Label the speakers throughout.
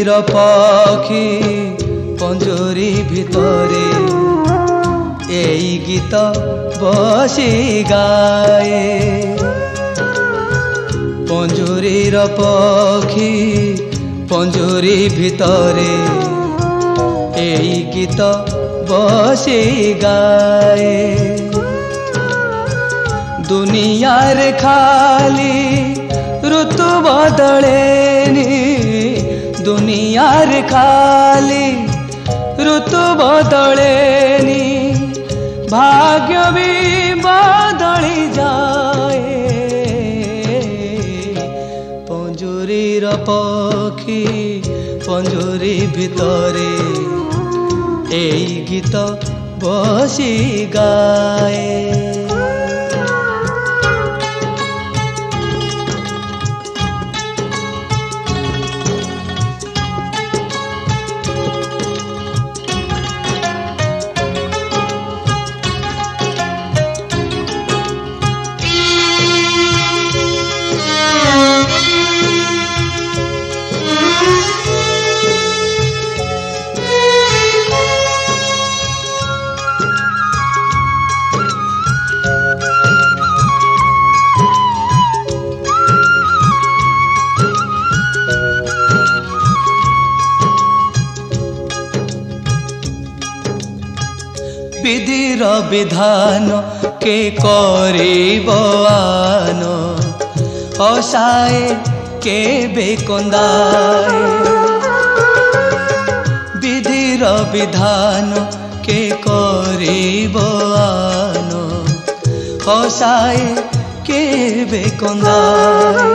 Speaker 1: ପଞ୍ଜୁରୀର ପକ୍ଷୀ ପଞ୍ଜୁରୀ ଭିତରେ ଏଇ ଗୀତ ବସି ଗାଏ। ପଞ୍ଜୁରୀର ପକ୍ଷୀ ପଞ୍ଜୁରୀ ଭିତରେ ଏଇ ଗୀତ ବସି ଗାଏ। दुनियारे खाली ऋतु बदलेनी, दुनियारे खाली ऋतु बदलेनी, भाग्य भी बदली जाए। पंजुरीर पक्षी पंजुरी भितरे एई गीत बसी गाए। विधिर विधान के करिब आन, हसाए के बेकंदाए। विधिर विधान के करिब आन, हसाए के बेकंदाए।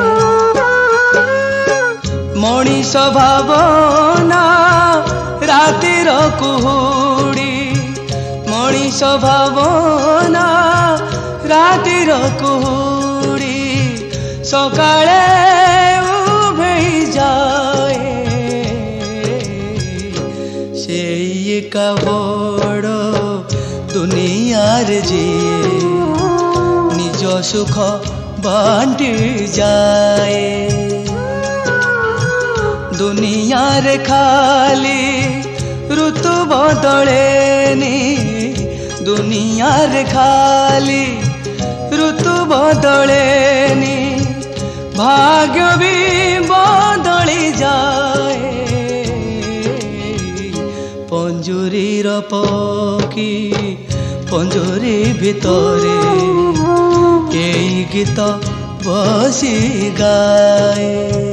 Speaker 1: मनीष भावना रातिर कुहुड़ी, मनीष भावना रातिर कुहुड़ी, सकाळे उभेई जाए। से एका बड़ दुनियार जिए निज सुख बांटी जाए। दुनियारे खाली ऋतु बदलेनी, दुनियारे खाली ऋतु बदलेनी, भाग्य भी बदली जाए। पंजुरीर पक्षी पंजुरी भितरे एई गीत बसी गाए।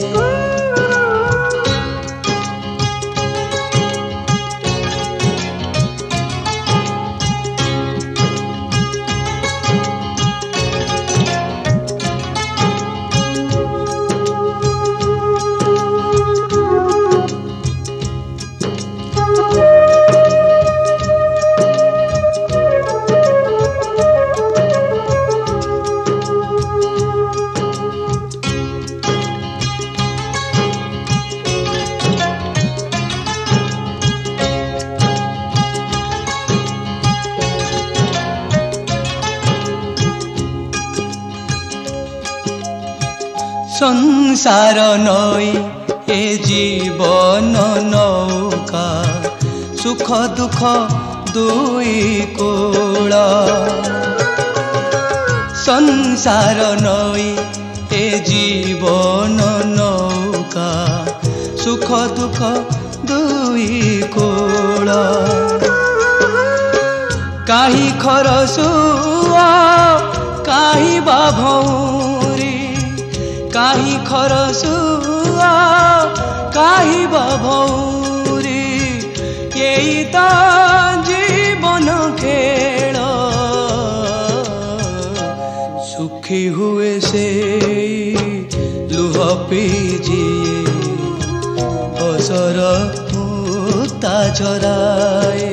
Speaker 1: संसार नई ए जीवन नौका, सुख दुख दुई कूल। संसार नई ए जीवन नौका, सुख दुख दुई कूल। काही खरसुआ काही बाभौरी, काही खरसुआ काही बाभौरी, यही तो जीवन खेल। सुखी हुए से लुह पीजिए, असर मुक्ता चराए।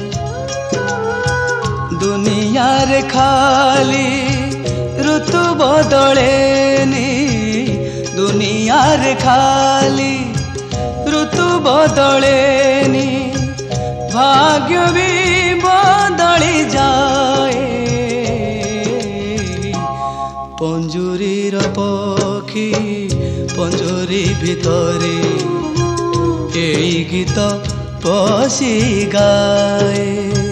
Speaker 1: दुनियारे खाली ऋतु बदलेनी, दुनियारे खाली ऋतु बदलेनी, भाग्य भी बदली जाए। पंजुरीर पक्षी पंजुरी भितरे এই গীত পশি গাଏ।